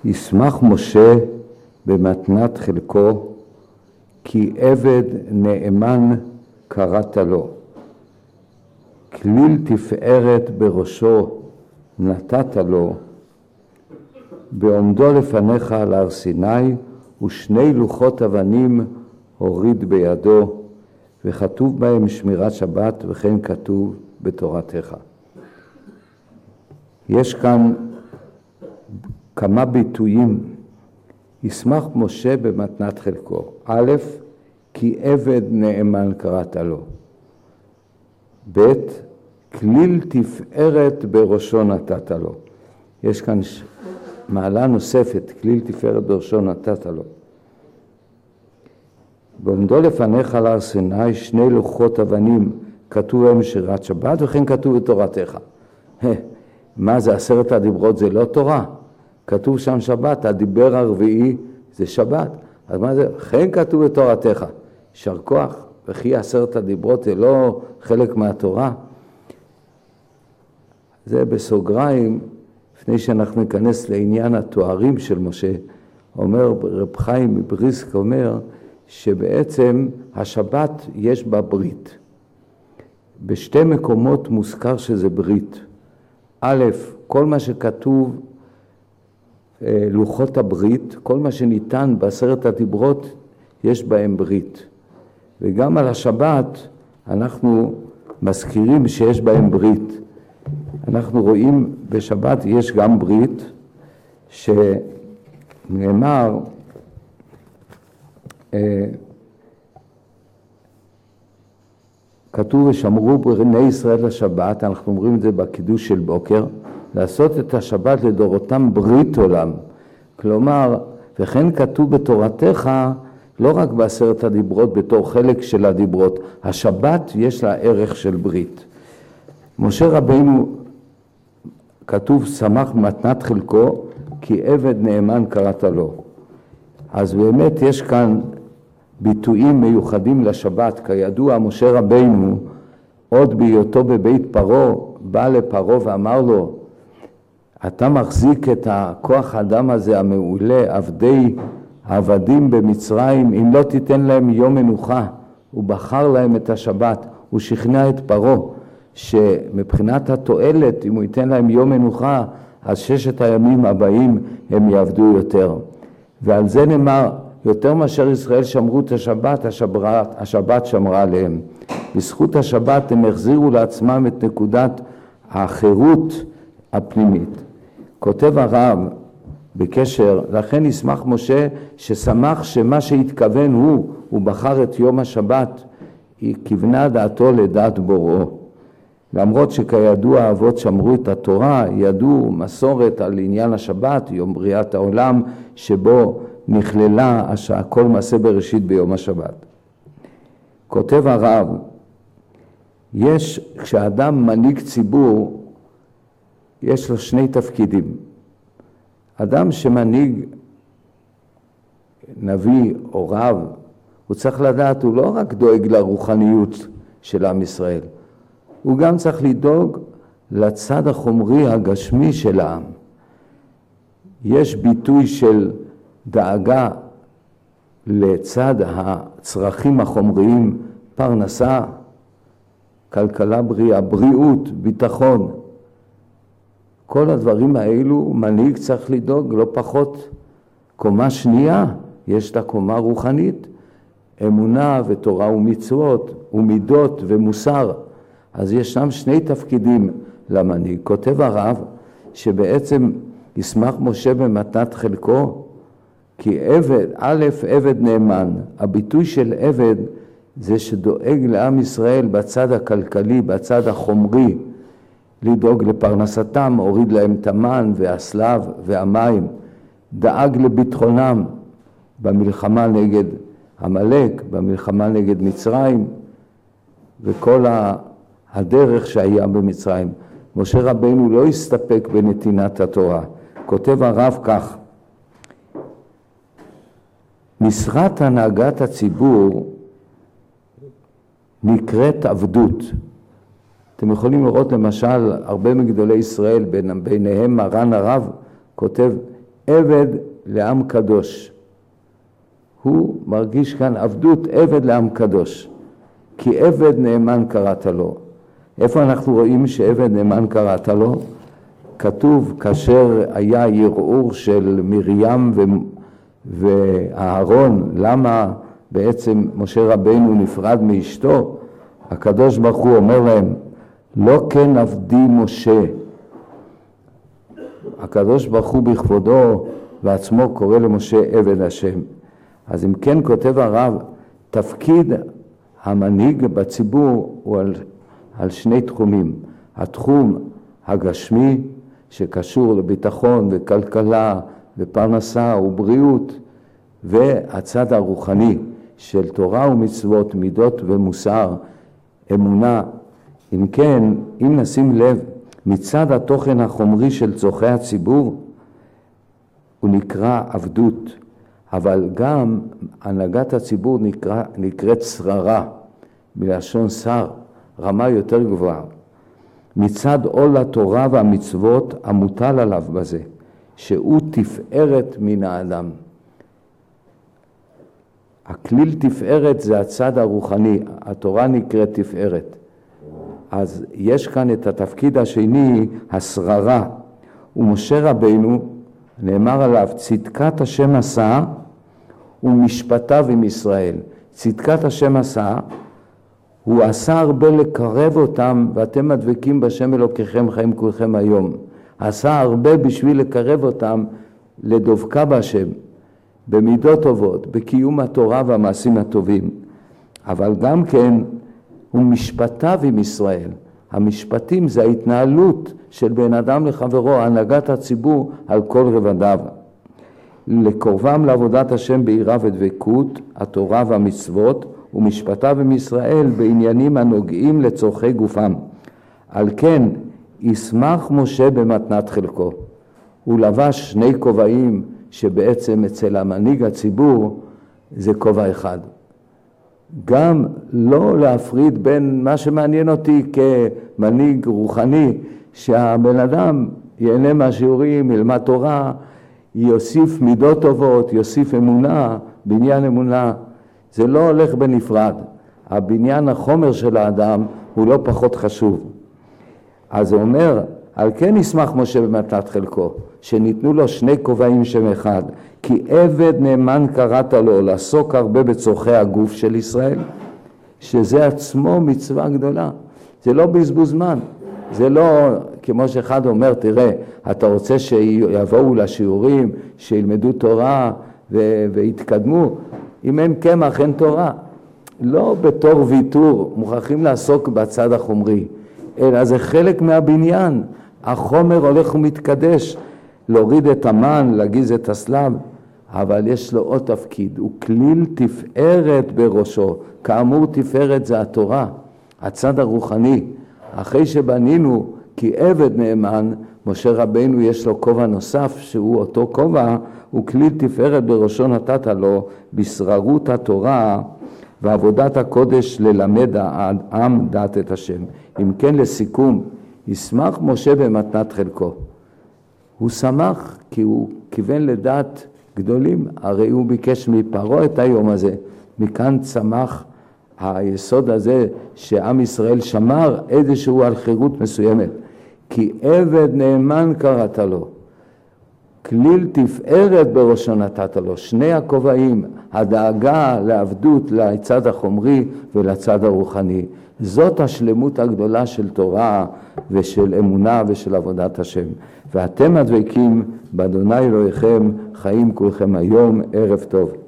ישמח משה במתנת חלקו, כי עבד נאמן קראת לו. כליל תפארת בראשו נתת לו, בעומדו לפניך על הר סיני, ושני לוחות אבנים הוריד בידו, וכתוב בהם שמירת שבת, וכן כתוב בתורתך. יש כאן כמה ביטויים. ישמח משה במתנת חלקו. א', כי עבד נאמן קראת לו. ב', כליל תפארת בראשו נתת לו. יש כאן מעלה נוספת, כליל תפארת בראשו נתת לו. בעומדו לפניך על הר סיני שני לוחות אבנים, כתוב בהם שמירת שבת, וכן כתוב בתורתך. מה זה 10 הדיברות? זה לא תורה. כתוב שם שבת, הדיבר הרביעי זה שבת. אז מה זה? כן כתוב בתורתך. יישר כוח, וכי 10 הדיברות זה לא חלק מהתורה. זה בסוגריים, לפני שאנחנו ניכנס לעניין התוארים של משה, אומר רב חיים מבריסק, אומר שבעצם השבת יש בה ברית. בשתי מקומות מוזכר שזה ברית. א', כל מה שכתוב לוחות הברית, כל מה שניתן ב10 הדיברות, יש בהם ברית. וגם על השבת אנחנו מזכירים שיש בהם ברית. אנחנו רואים בשבת יש גם ברית, שנאמר, כתוב ושמרו בני ישראל לשבת, אנחנו אומרים את זה בקידוש של בוקר, לעשות את השבת לדורותם ברית עולם. כלומר, וכן כתוב בתורתך, לא רק ב10 הדיברות בתור חלק של הדיברות, השבת יש לה ערך של ברית. משה רבינו, כתוב שמח במתנת חלקו, כי עבד נאמן קראת לו. אז באמת יש כאן ביטויים מיוחדים לשבת. כידוע, משה רבינו, עוד בהיותו בבית פרעה, בא לפרעה ואמר לו, אתה מחזיק את הכוח האדם הזה המעולה, עבדים במצרים, אם לא תיתן להם יום מנוחה. הוא בחר להם את השבת, הוא שכנע את פרעה, שמבחינת התועלת, אם הוא ייתן להם יום מנוחה, אז 6 הימים הבאים הם יעבדו יותר. ועל זה נאמר, יותר מאשר ישראל שמרו את השבת, השבת שמרה עליהם. בזכות השבת הם החזירו לעצמם את נקודת החירות הפנימית. כותב הרב בקשר, לכן ישמח משה ששמח שמה שהתכוון הוא בחר את יום השבת, היא כיוונה דעתו לדעת בוראו. למרות שכידוע האבות שמרו את התורה, ידעו מסורת על עניין השבת, יום בריאת העולם, שבו נכללה כל מעשה בראשית ביום השבת. כותב הרב, כשאדם מנהיג ציבור, יש לו 2 תפקידים. אדם שמנהיג נביא או רב, הוא צריך לדעת, הוא לא רק דואג לרוחניות של עם ישראל, הוא גם צריך לדאוג לצד החומרי הגשמי של העם. יש ביטוי של דאגה לצד הצרכים החומריים, פרנסה, כלכלה בריאה, בריאות, ביטחון. כל הדברים האלו מנהיג צריך לדאוג, לא פחות. קומה שנייה, יש את הקומה רוחנית, אמונה ותורה ומצוות ומידות ומוסר. אז ישנם 2 תפקידים למנהיג. כותב הרב שבעצם ישמח משה במתנת חלקו, כי עבד נאמן, הביטוי של עבד זה שדואג לעם ישראל בצד הכלכלי, בצד החומרי, לדאוג לפרנסתם, הוריד להם את המן והסלב והמים, דאג לביטחונם במלחמה נגד המלך, במלחמה נגד מצרים, וכל הדרך שהיה במצרים. משה רבינו לא הסתפק בנתינת התורה. כותב הרב כך, משרת הנהגת הציבור נקראת עבדות. אתם יכולים לראות למשל הרבה מגדולי ישראל, ביניהם מרן הרב, כותב, עבד לעם קדוש. הוא מרגיש כאן עבדות עבד לעם קדוש, כי עבד נאמן קראת לו. איפה אנחנו רואים שעבד נאמן קראת לו? כתוב כאשר היה ערעור של מרים ואהרון, למה בעצם משה רבינו נפרד מאשתו, הקדוש ברוך הוא אומר להם, לא כן עבדי משה. הקדוש ברוך הוא בכבודו ועצמו קורא למשה עבד השם. אז אם כן כותב הרב, תפקיד המנהיג בציבור הוא על שני תחומים. התחום הגשמי שקשור לביטחון וכלכלה ופרנסה ובריאות, והצד הרוחני של תורה ומצוות, מידות ומוסר, אמונה. אם כן, אם נשים לב, מצד התוכן החומרי של צורכי הציבור, הוא נקרא עבדות, אבל גם הנהגת הציבור נקראת שררה, מלשון שר, רמה יותר גבוהה. מצד עול התורה והמצוות המוטל עליו בזה, שהוא תפארת מן האדם. הכליל תפארת זה הצד הרוחני, התורה נקראת תפארת. אז יש כאן את התפקיד השני, השררה. ומשה רבינו, נאמר עליו, צדקת השם עשה ומשפטיו עם ישראל. צדקת השם עשה, הוא עשה הרבה לקרב אותם, ואתם מדבקים בשם אלוקיכם חיים כולכם היום. עשה הרבה בשביל לקרב אותם לדבקה בשם, במידות טובות, בקיום התורה והמעשים הטובים. אבל גם כן, הוא משפטיו עם ישראל. המשפטים זה ההתנהלות של בן אדם לחברו, הנהגת הציבור על כל רבדיו. לקרבם לעבודת השם ביראה ודבקות, התורה והמצוות, ומשפטיו עם ישראל בעניינים הנוגעים לצורכי גופם. על כן, ישמח משה במתנת חלקו. הוא לבש שני כובעים שבעצם אצל המנהיג הציבור זה כובע אחד. גם לא להפריד בין מה שמעניין אותי כמנהיג רוחני, שהבן אדם ייהנה מהשיעורים, ילמד תורה, יוסיף מידות טובות, יוסיף אמונה, בניין אמונה. זה לא הולך בנפרד. הבניין החומר של האדם הוא לא פחות חשוב. אז הוא אומר, על כן ישמח משה במתנת חלקו, שניתנו לו שני כובעים שם אחד, כי עבד נאמן קראת לו לעסוק הרבה בצורכי הגוף של ישראל, שזה עצמו מצווה גדולה. זה לא בזבוז זמן. זה לא כמו שאחד אומר, תראה, אתה רוצה שיבואו לשיעורים, שילמדו תורה ויתקדמו, אם אין קמח אין תורה. לא בתור ויתור, מוכרחים לעסוק בצד החומרי, אלא זה חלק מהבניין. החומר הולך ומתקדש, להוריד את המן, להגיז את הסלב, אבל יש לו עוד תפקיד, הוא כליל תפארת בראשו. כאמור תפארת זה התורה, הצד הרוחני. אחרי שבנינו כי עבד נאמן, משה רבינו יש לו כובע נוסף, שהוא אותו כובע, הוא כליל תפארת בראשו נתת לו, בשררות התורה ועבודת הקודש ללמד העם דעת את השם. אם כן, לסיכום, ישמח משה במתנת חלקו. הוא שמח כי הוא כיוון לדעת גדולים, הרי הוא ביקש מפרעה את היום הזה. מכאן צמח היסוד הזה שעם ישראל שמר איזשהו על חירות מסוימת. כי עבד נאמן קראת לו, כליל תפארת בראשו נתת לו. שני הכובעים, הדאגה לעבדות, לצד החומרי ולצד הרוחני. זאת השלמות הגדולה של תורה ושל אמונה ושל עבודת השם. ואתם הדבקים באדוני אלוהיכם חיים כולכם היום, ערב טוב.